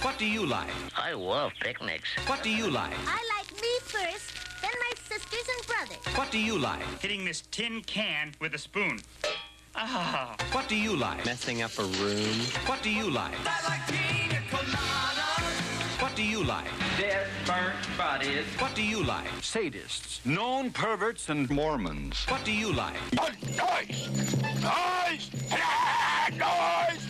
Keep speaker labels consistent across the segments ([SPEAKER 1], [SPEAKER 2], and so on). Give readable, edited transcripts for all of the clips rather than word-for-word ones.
[SPEAKER 1] What do you like?
[SPEAKER 2] I love picnics.
[SPEAKER 1] What do you like?
[SPEAKER 3] I like me first, then my sisters and brothers.
[SPEAKER 1] What do you like?
[SPEAKER 4] Hitting this tin can with a spoon. Ah.
[SPEAKER 1] What do you like?
[SPEAKER 5] Messing up a room.
[SPEAKER 1] What do you like?
[SPEAKER 6] I like pina coladas.
[SPEAKER 1] What do you like?
[SPEAKER 7] Dead, burnt bodies.
[SPEAKER 1] What do you like?
[SPEAKER 8] Sadists, known perverts, and Mormons.
[SPEAKER 1] What do you like?
[SPEAKER 8] Noise! Noise! Noise!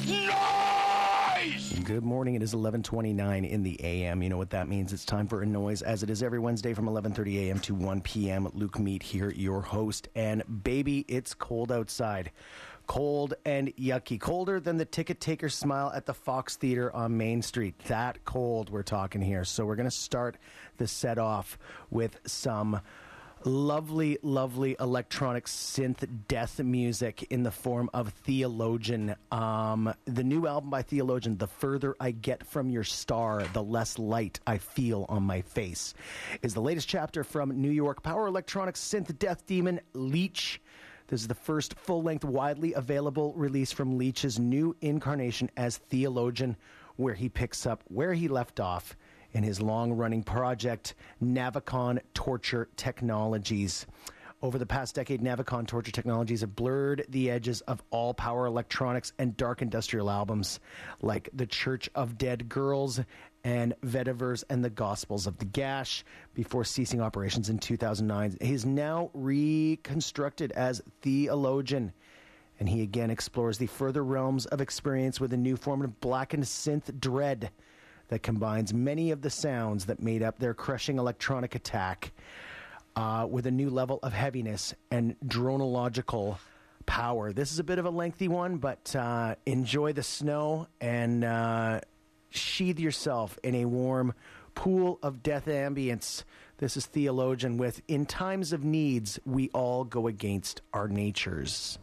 [SPEAKER 8] Noise!
[SPEAKER 9] Good morning. It is 11:29 in the a.m. You know what that means. It's time for a noise, as it is every Wednesday from 11:30 a.m. to 1 p.m. Luke Mead here, your host. And baby, it's cold outside. Cold and yucky. Colder than the ticket taker smile at the Fox Theater on Main Street. That cold we're talking here. So we're going to start the set off with some lovely, lovely electronic synth death music in the form of Theologian. The new album by Theologian, The Further I Get From Your Star, The Less Light I Feel on My Face, is the latest chapter from New York power electronic synth death demon Leech. This is the first full-length, widely available release from Leech's new incarnation as Theologian, where he picks up where he left off in his long-running project, Navicon Torture Technologies. Over the past decade, Navicon Torture Technologies have blurred the edges of all power electronics and dark industrial albums, like The Church of Dead Girls and Vetiverse and the Gospels of the Gash, before ceasing operations in 2009. He is now reconstructed as Theologian, and he again explores the further realms of experience with a new form of blackened synth dread that combines many of the sounds that made up their crushing electronic attack with a new level of heaviness and dronological power. This is a bit of a lengthy one, but enjoy the snow and sheathe yourself in a warm pool of death ambience. This is Theologian with In Times of Needs, We All Go Against Our Natures.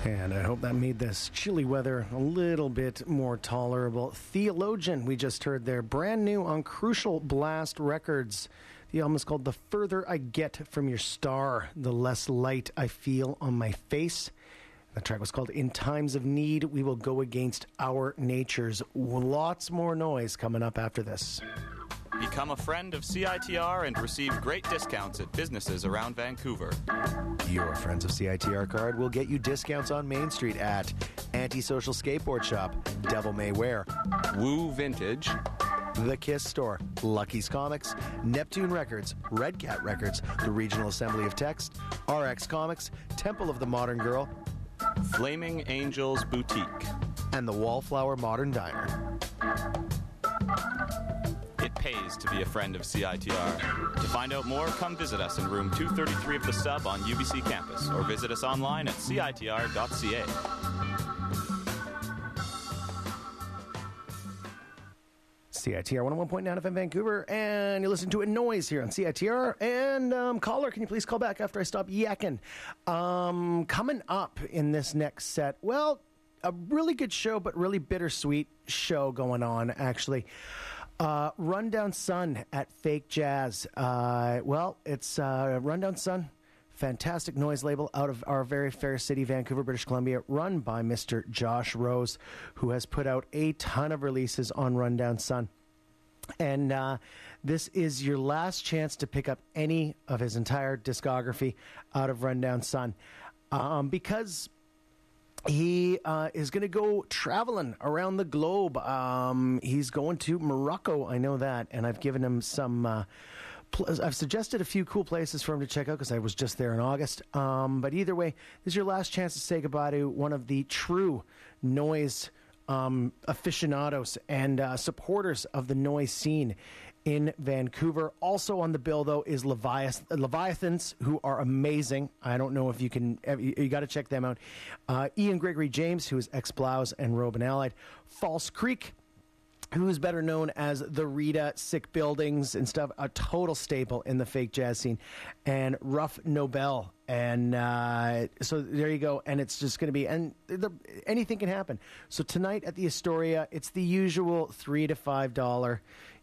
[SPEAKER 9] And I hope that made this chilly weather a little bit more tolerable. Theologian, we just heard there, brand new on Crucial Blast Records. The album is called The Further I Get From Your Star, The Less Light I Feel on My Face. The track was called In Times of Need, We Will Go Against Our Natures. Lots more noise coming up after this.
[SPEAKER 2] Become a friend of CITR and receive great discounts at businesses around Vancouver.
[SPEAKER 5] Your Friends of CITR card will get you discounts on Main Street at Antisocial Skateboard Shop, Devil May Wear,
[SPEAKER 2] Woo Vintage,
[SPEAKER 5] The Kiss Store, Lucky's Comics, Neptune Records, Red Cat Records, the Regional Assembly of Text, RX Comics, Temple of the Modern Girl,
[SPEAKER 2] Flaming Angels Boutique,
[SPEAKER 5] and the Wallflower Modern Diner.
[SPEAKER 2] It pays to be a friend of CITR. To find out more, come visit us in room 233 of the Sub on UBC campus, or visit us online at citr.ca.
[SPEAKER 9] CITR 101.9 FM Vancouver, and you're listening to A Noise here on CITR. And caller, can you please call back after I stop yakking? Coming up in this next set, well, a really good show, but really bittersweet show going on, actually. Rundown Sun at Fake Jazz. It's Rundown Sun, fantastic noise label out of our very fair city, Vancouver, British Columbia, run by Mr. Josh Rose, who has put out a ton of releases on Rundown Sun. And this is your last chance to pick up any of his entire discography out of Rundown Sun, because he is going to go traveling around the globe. He's going to Morocco, I know that, and I've given him some... I've suggested a few cool places for him to check out because I was just there in August. But either way, this is your last chance to say goodbye to one of the true noise aficionados and supporters of the noise scene in Vancouver. Also on the bill, though, is Leviathans, who are amazing. I don't know if you can... You got to check them out. Ian Gregory James, who is ex-Blouse and Robe and Allied. False Creek, who is better known as the Rita, Sick Buildings and stuff, a total staple in the fake jazz scene. And Rough Nobel. And so there you go. And it's just going to be... And anything can happen. So tonight at the Astoria, it's the usual $3 to $5,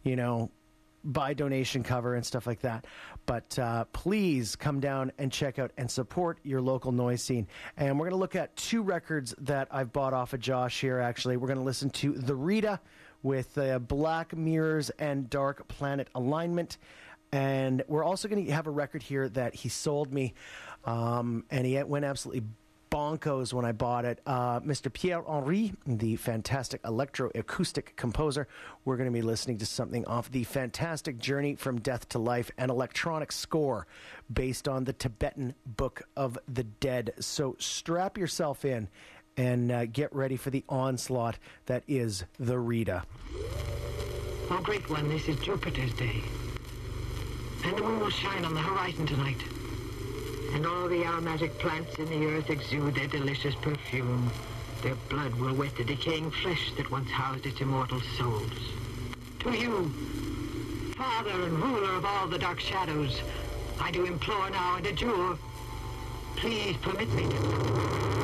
[SPEAKER 9] by donation cover and stuff like that. But please come down and check out and support your local noise scene. And we're going to look at two records that I've bought off of Josh here, actually. We're going to listen to The Rita with Black Mirrors and Dark Planet Alignment. And we're also going to have a record here that he sold me, and he went absolutely bonkos when I bought it. Mr. Pierre Henry, the fantastic electroacoustic composer. We're going to be listening to something off the fantastic Journey from Death to Life, an electronic score based on the Tibetan Book of the Dead. So strap yourself in and get ready for the onslaught that is the Rita.
[SPEAKER 10] Oh, great one, this is Jupiter's day. And the moon will shine on the horizon tonight. And all the aromatic plants in the earth exude their delicious perfume. Their blood will wet the decaying flesh that once housed its immortal souls. To you, Father and ruler of all the dark shadows, I do implore now and adjure, please permit me to...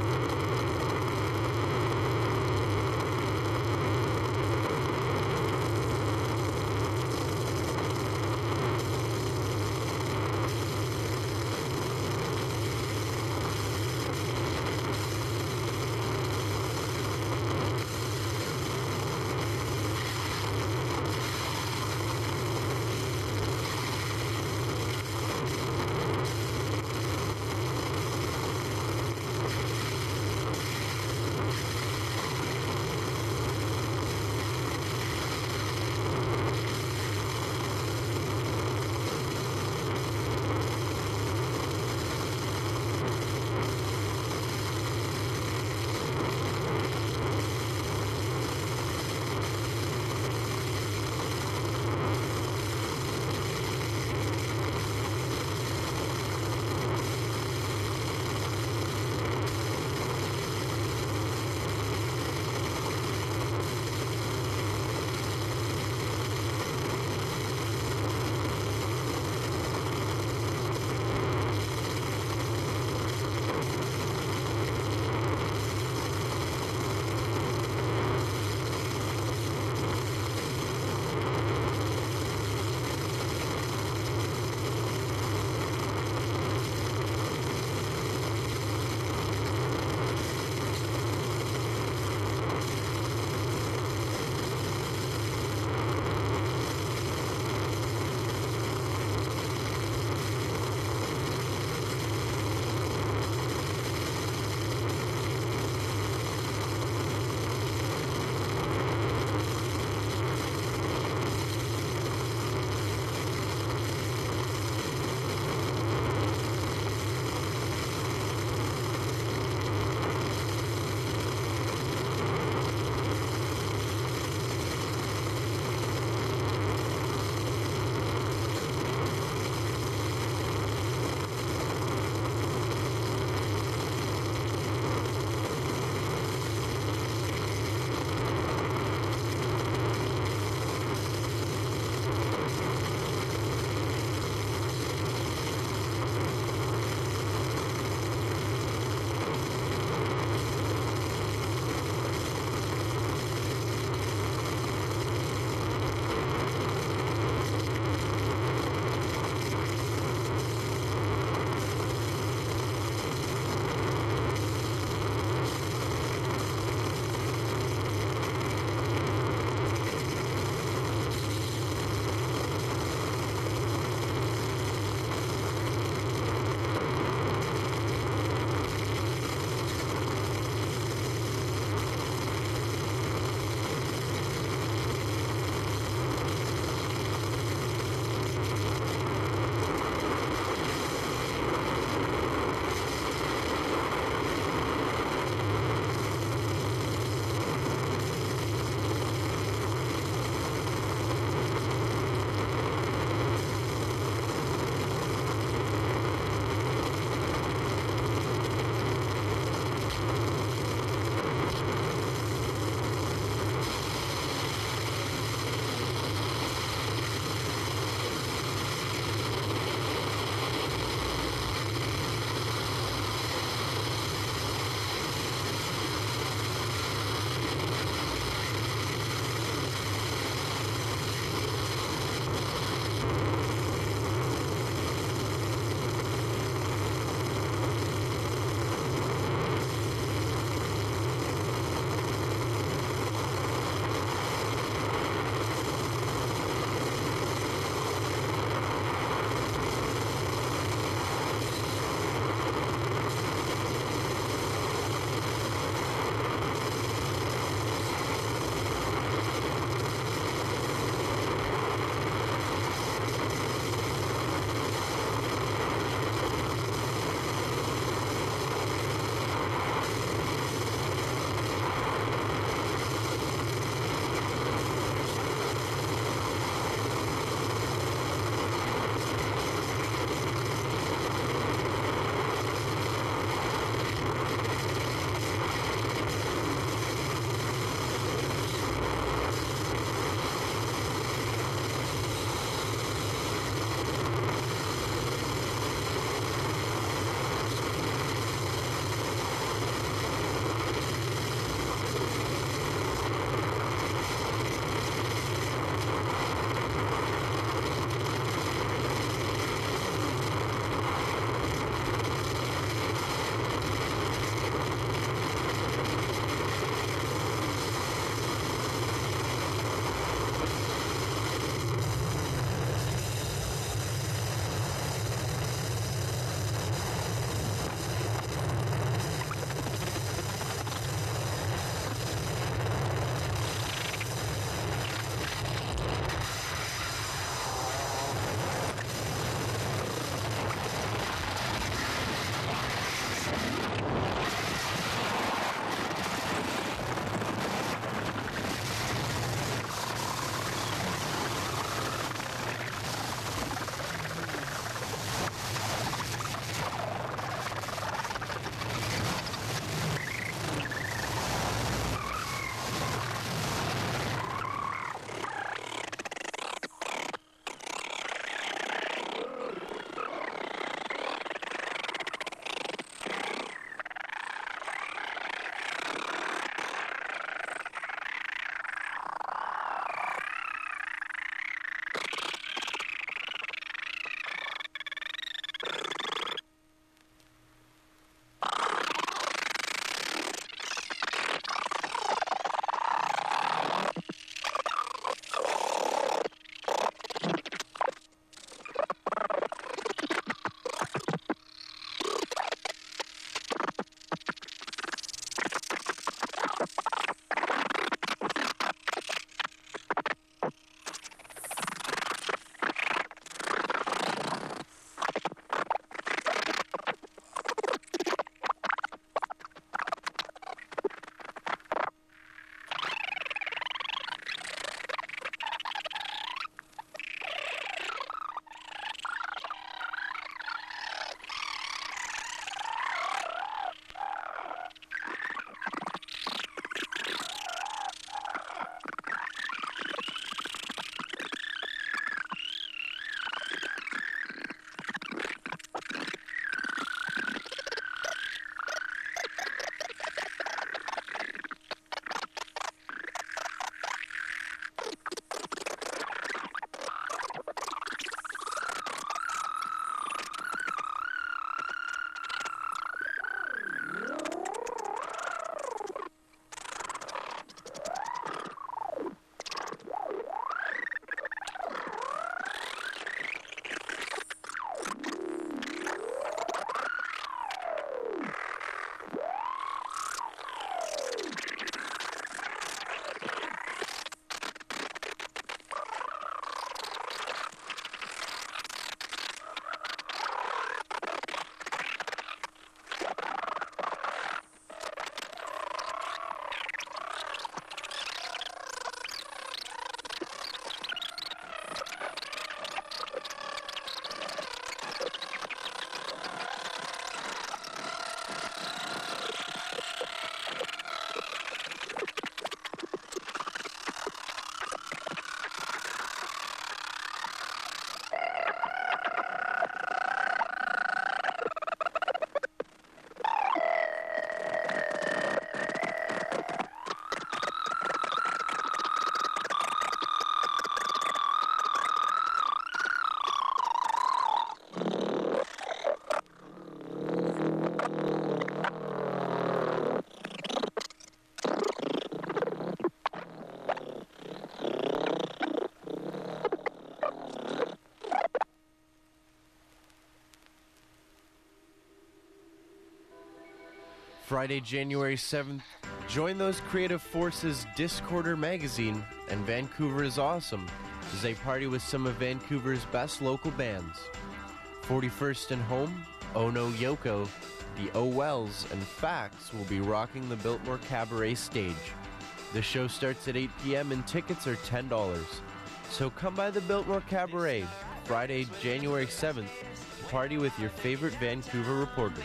[SPEAKER 11] Friday, January 7th, join those creative forces Discorder Magazine and Vancouver is Awesome as they party with some of Vancouver's best local bands. 41st and Home, Oh No Yoko, the Oh Wells, and Facts will be rocking the Biltmore Cabaret stage. The show starts at 8 p.m. and tickets are $10. So come by the Biltmore Cabaret Friday, January 7th to party with your favorite Vancouver reporters.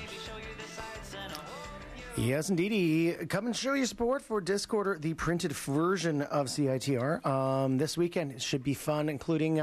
[SPEAKER 9] Yes, indeed. Come and show your support for Discorder, the printed version of CITR. This weekend it should be fun, including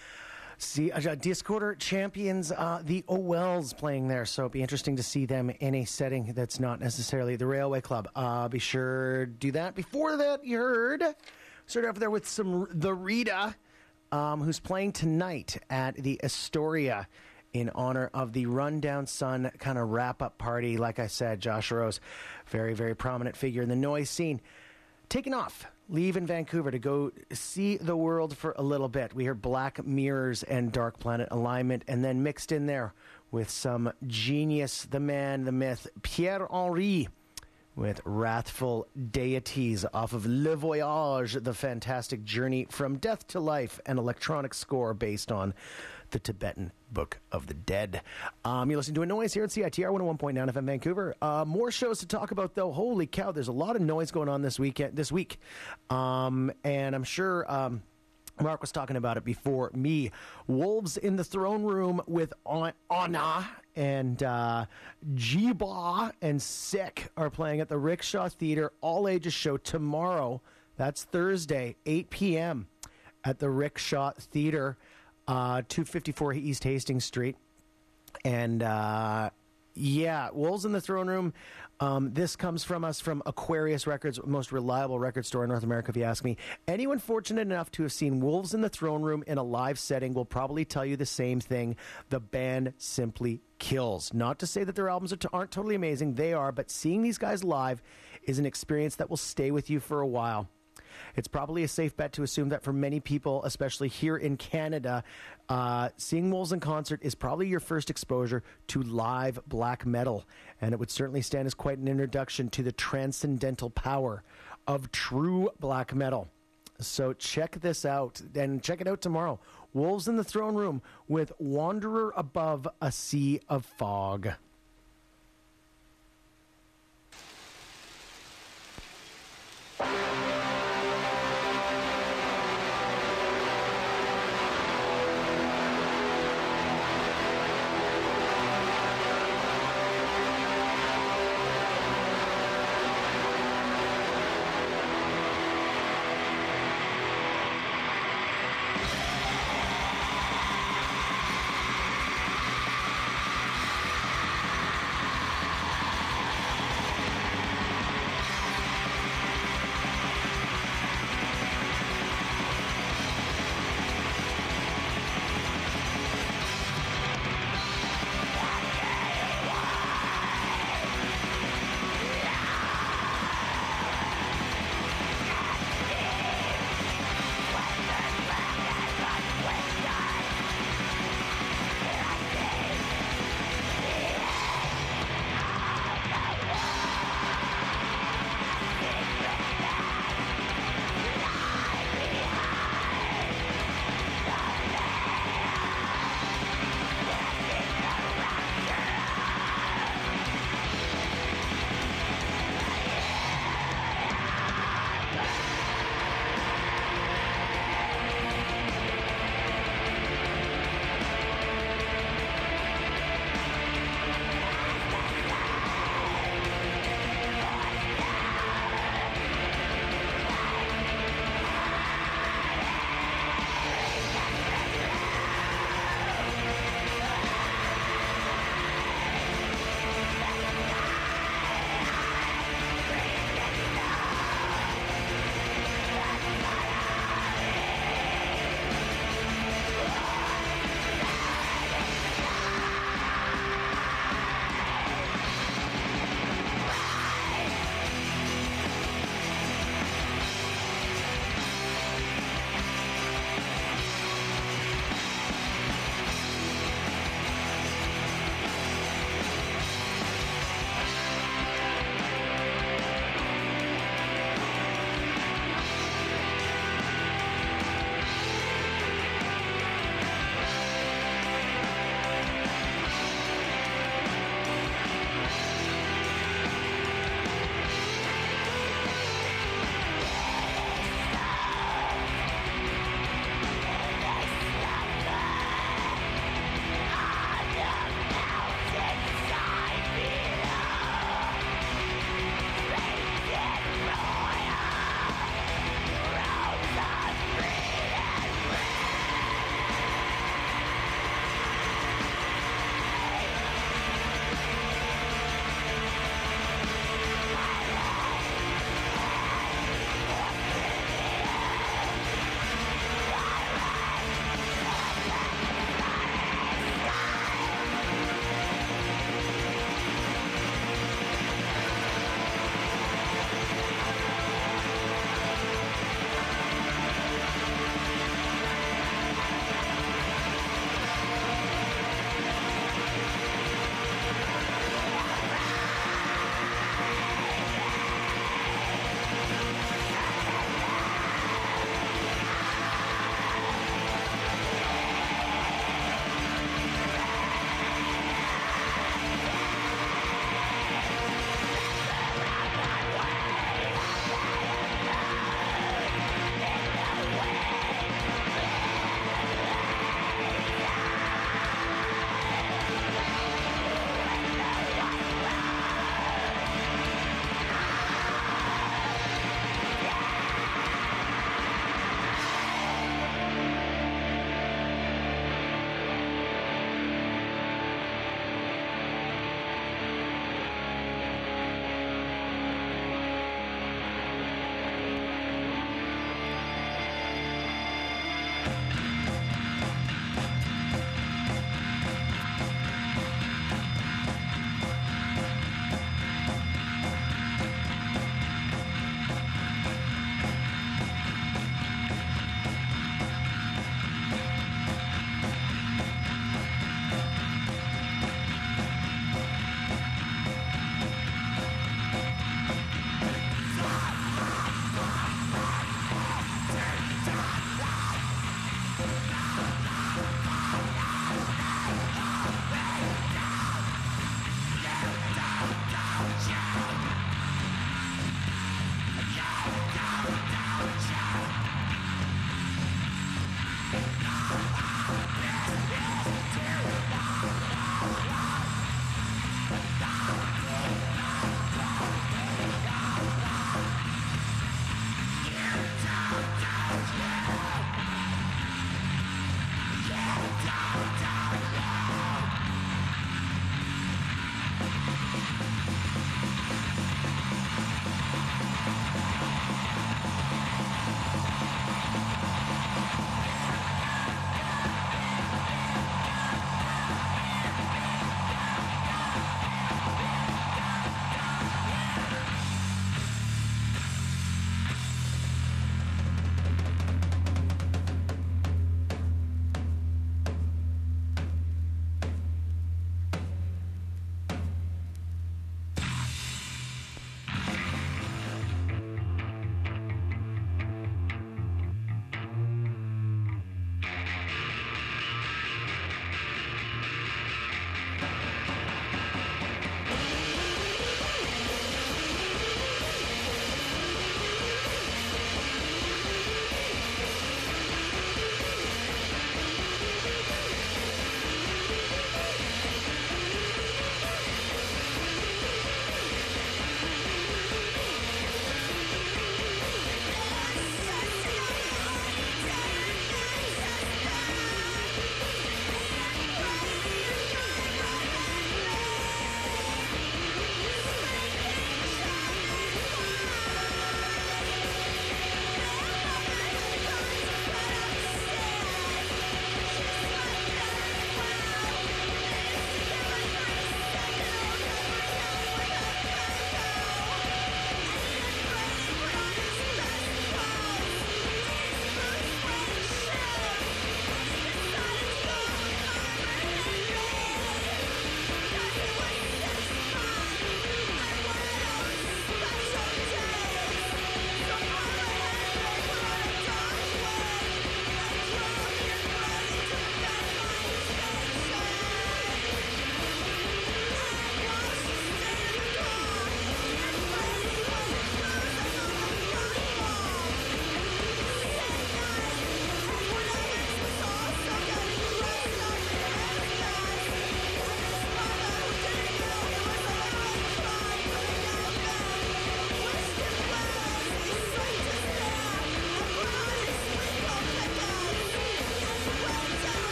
[SPEAKER 9] Discorder champions, the Owells, playing there. So it'll be interesting to see them in a setting that's not necessarily the Railway Club. Be sure to do that. Before that, you heard, started off there with the Rita, who's playing tonight at the Astoria in honor of the Rundown Sun kind of wrap-up party. Like I said, Josh Rose, very, very prominent figure in the noise scene, taking off, leaving Vancouver to go see the world for a little bit. We heard Black Mirrors and Dark Planet Alignment, and then mixed in there with some genius, the man, the myth, Pierre Henry, with Wrathful Deities off of Le Voyage, the fantastic journey from death to life, an electronic score based on the Tibetan Book of the Dead. You're listening to A Noise here at CITR 101.9 FM Vancouver. More shows to talk about, though. Holy cow, there's a lot of noise going on this week. And I'm sure Mark was talking about it before me. Wolves in the Throne Room with Anna and Jiba and Sick are playing at the Rickshaw Theatre All Ages show tomorrow. That's Thursday, 8 p.m. at the Rickshaw Theatre. 254 East Hastings Street. And, Wolves in the Throne Room. This comes from us from Aquarius Records, most reliable record store in North America, if you ask me. Anyone fortunate enough to have seen Wolves in the Throne Room in a live setting will probably tell you the same thing. The band simply kills. Not to say that their albums aren't totally amazing. They are, but seeing these guys live is an experience that will stay with you for a while. It's probably a safe bet to assume that for many people, especially here in Canada, seeing Wolves in concert is probably your first exposure to live black metal. And it would certainly stand as quite an introduction to the transcendental power of true black metal. So check this out, and check it out tomorrow. Wolves in the Throne Room with Wanderer Above a Sea of Fog.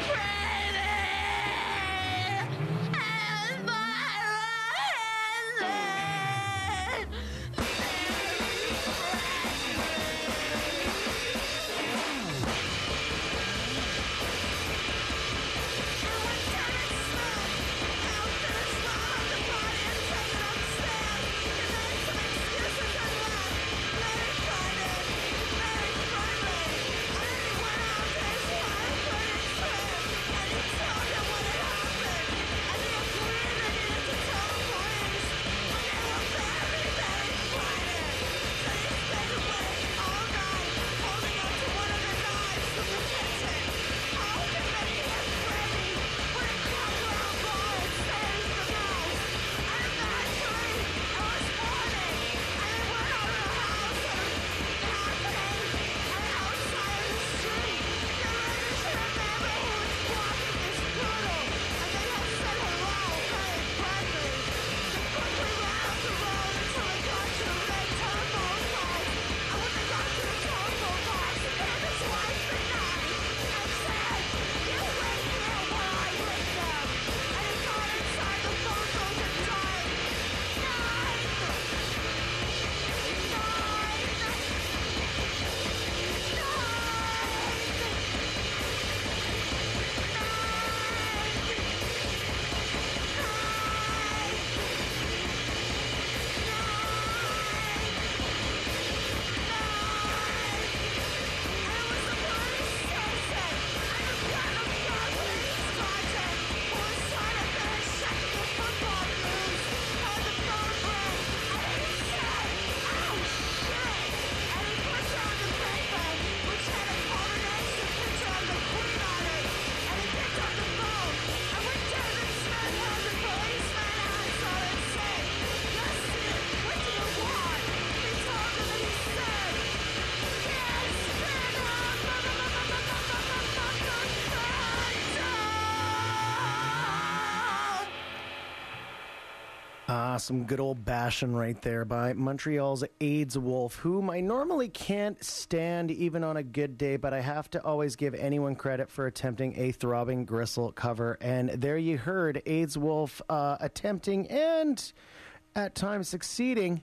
[SPEAKER 9] Some good old bashing right there by Montreal's AIDS Wolf, whom I normally can't stand even on a good day, but I have to always give anyone credit for attempting a Throbbing Gristle cover. And there you heard AIDS Wolf attempting and at times succeeding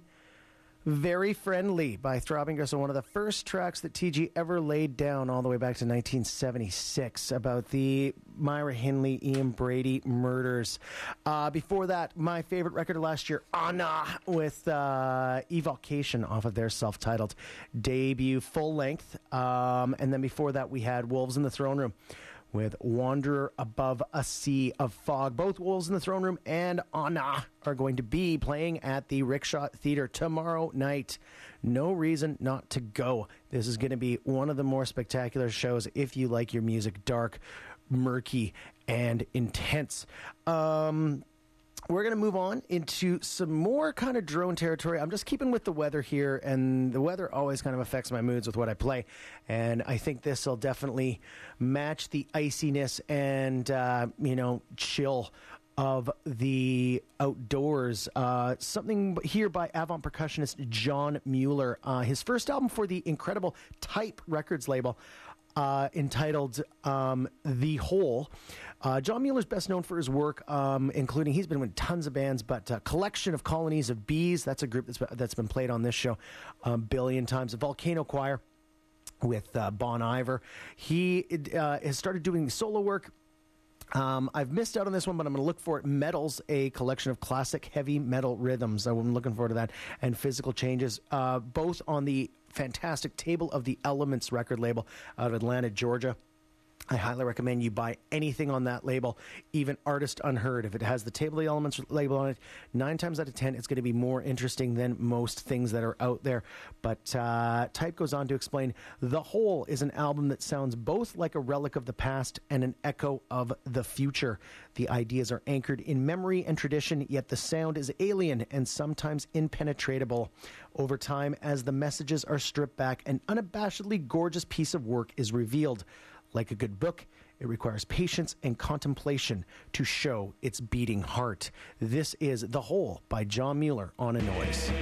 [SPEAKER 9] Very Friendly by Throbbing Gristle, one of the first tracks that TG ever laid down all the way back to 1976 about the Myra Hindley, Ian Brady murders. Before that, my favorite record of last year, Anna, with Evocation off of their self-titled debut full length. And then before that, we had Wolves in the Throne Room with Wanderer Above a Sea of Fog. Both Wolves in the Throne Room and Anna are going to be playing at the Rickshaw Theatre tomorrow night. No reason not to go. This is going to be one of the more spectacular shows if you like your music dark, murky, and intense. We're going to move on into some more kind of drone territory. I'm just keeping with the weather here, and the weather always kind of affects my moods with what I play. And I think this will definitely match the iciness and, chill of the outdoors. Something here by avant percussionist John Mueller. His first album for the incredible Type Records label, entitled The Hole. John Mueller's best known for his work, including, he's been with tons of bands, but Collection of Colonies of Bees, that's a group that's been played on this show a billion times. The Volcano Choir with Bon Iver. He has started doing solo work. I've missed out on this one, but I'm going to look for it. Metals, a collection of classic heavy metal rhythms. I'm looking forward to that. And Physical Changes, both on the fantastic Table of the Elements record label out of Atlanta, Georgia. I highly recommend you buy anything on that label, even Artist Unheard. If it has the Table of the Elements label on it, 9 times out of 10, it's going to be more interesting than most things that are out there. But Type goes on to explain, The Hole is an album that sounds both like a relic of the past and an echo of the future. The ideas are anchored in memory and tradition, yet the sound is alien and sometimes impenetrable. Over time, as the messages are stripped back, an unabashedly gorgeous piece of work is revealed. Like a good book, it requires patience and contemplation to show its beating heart. This is The Hole by John Mueller on A Noise.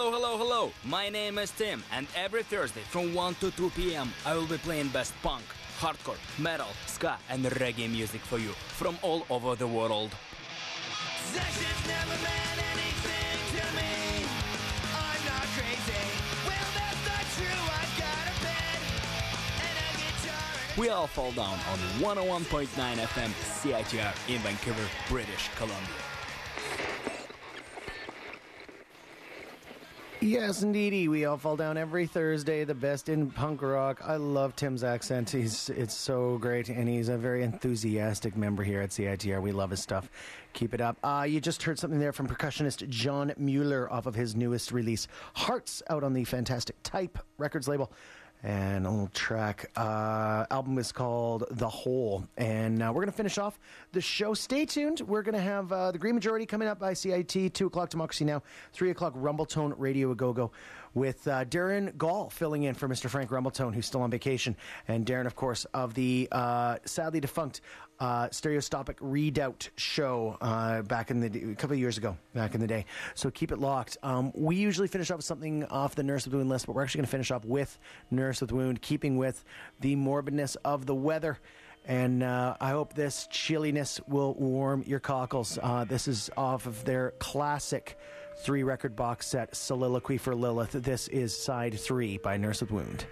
[SPEAKER 12] Hello, hello, hello. My name is Tim, and every Thursday from 1 to 2 p.m. I will be playing best punk, hardcore, metal, ska, and reggae music for you from all over the world.
[SPEAKER 6] Sessions never meant anything to me. I'm not crazy. Well, that's not true. I've got a bed and a guitar.
[SPEAKER 12] We all fall down on 101.9 FM CITR in Vancouver, British Columbia.
[SPEAKER 9] Yes, indeedy. We all fall down every Thursday. The best in punk rock. I love Tim's accent. It's so great, and he's a very enthusiastic member here at CITR. We love his stuff. Keep it up. You just heard something there from percussionist John Mueller off of his newest release, Hearts, out on the fantastic Type Records label. And a little track. Album is called The Hole. And we're going to finish off the show. Stay tuned. We're going to have The Green Majority coming up by CIT, 2 o'clock Democracy Now!, 3 o'clock Rumbletone Radio A-Go-Go, with Darren Gall filling in for Mr. Frank Rumbletone, who's still on vacation. And Darren, of course, of the sadly defunct Stereoscopic Redoubt show back in a couple of years ago, back in the day. So keep it locked. We usually finish off with something off the Nurse with Wound list, but we're actually going to finish off with Nurse with Wound, keeping with the morbidness of the weather. And I hope this chilliness will warm your cockles. This is off of their classic 3-record box set, Soliloquy for Lilith. This is side 3 by Nurse with Wound.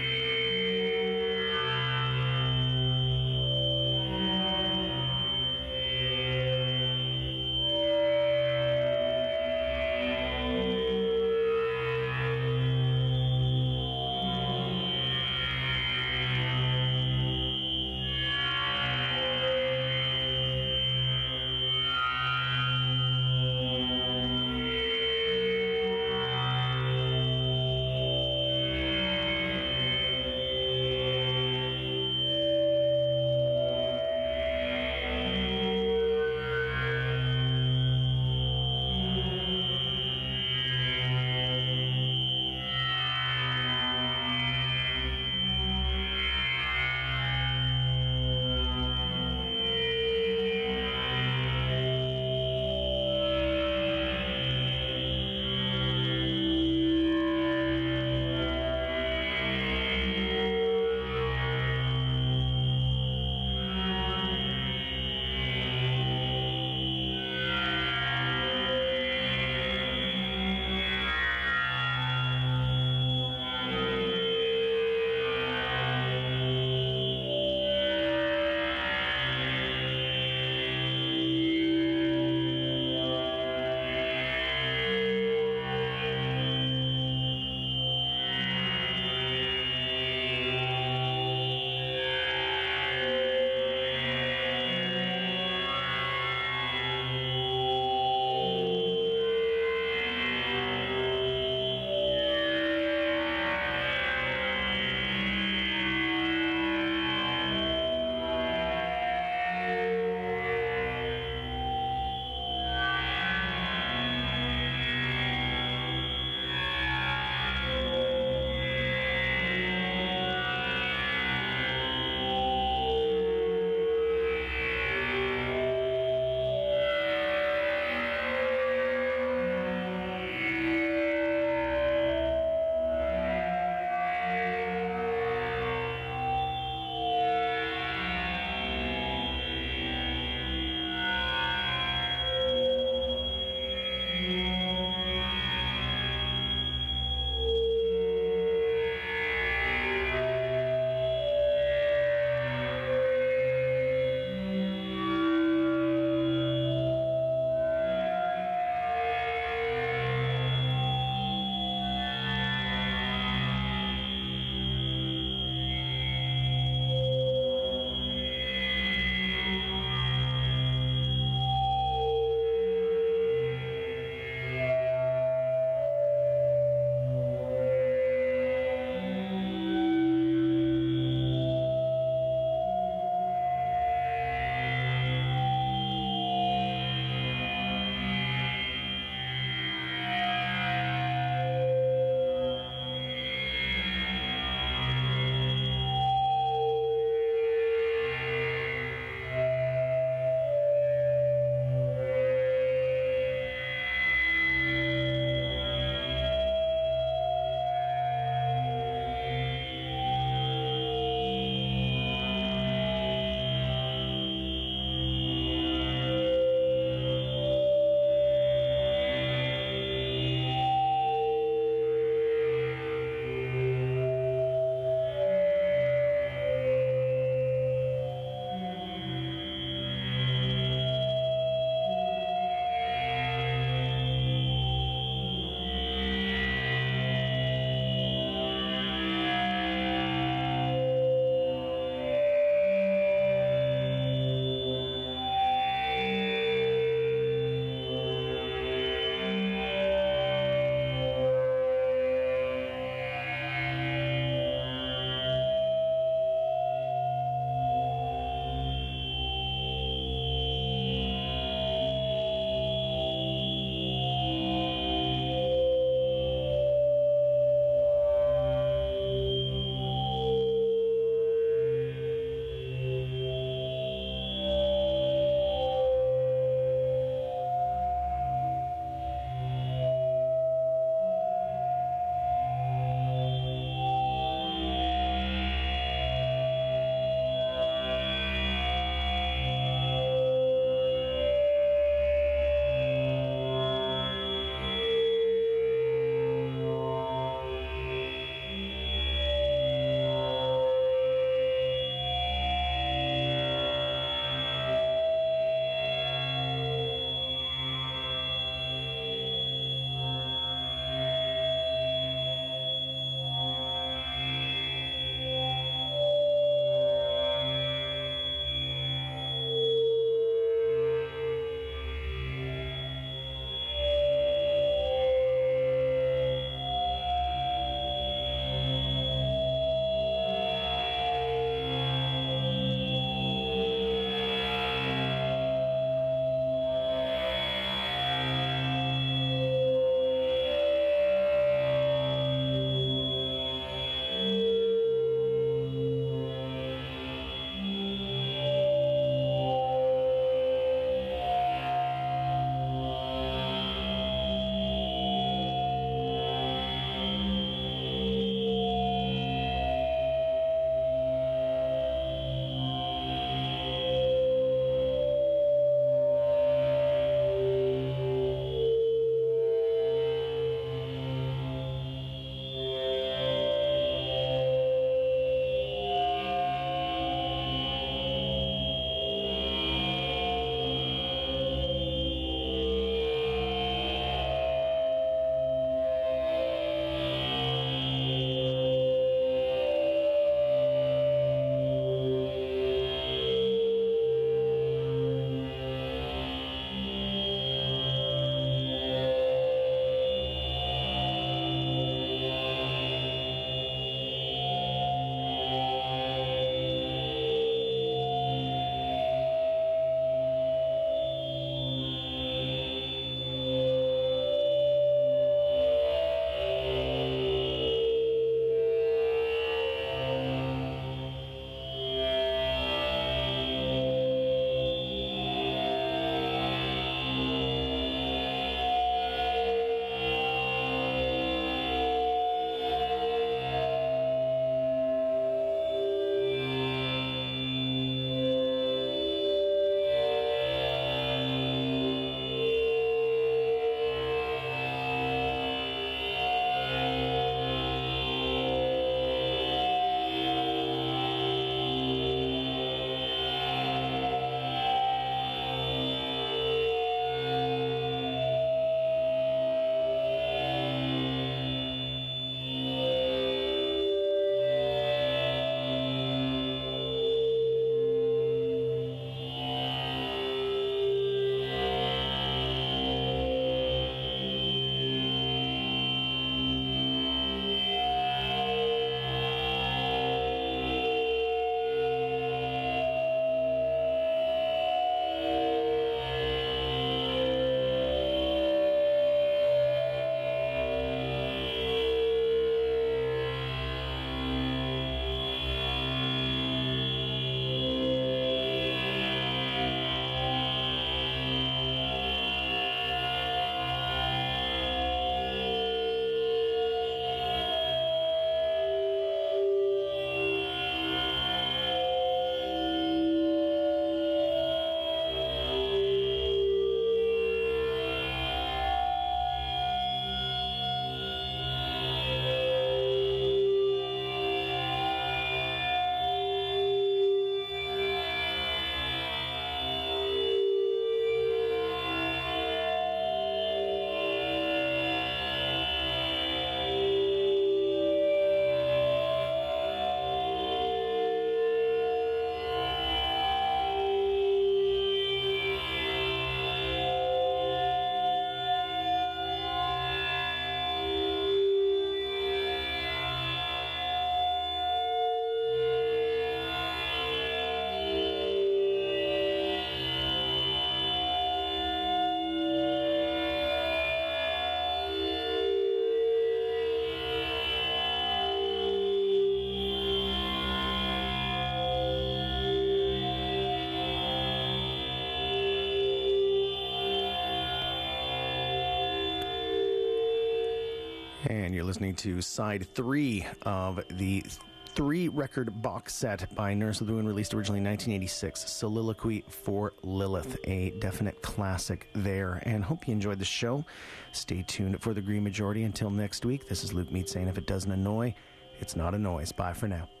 [SPEAKER 9] And you're listening to side 3 of the 3-record box set by Nurse Lewin, released originally in 1986, Soliloquy for Lilith, a definite classic there. And hope you enjoyed the show. Stay tuned for the Green Majority. Until next week, this is Luke Mead saying if it doesn't annoy, it's not a noise. Bye for now.